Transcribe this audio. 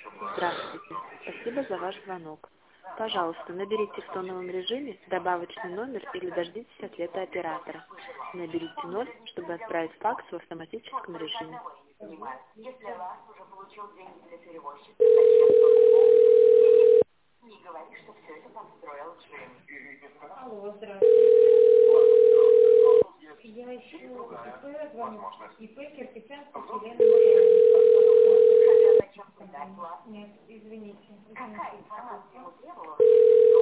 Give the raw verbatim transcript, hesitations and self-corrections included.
Здравствуйте. Спасибо за ваш звонок. Пожалуйста, наберите в тоновом режиме добавочный номер или дождитесь ответа оператора. Наберите ноль, чтобы отправить факс в автоматическом режиме. Если раз уже получил деньги для перевозчика, зачем не говори, что все это подстроил Джим. Алло, здравствуйте. Я ищу ИП, звоню. ИП Кирпичанская Елена Николаевна. Хотя зачем ты дать, ладно? Нет, извините. Какая информация ему требовалась?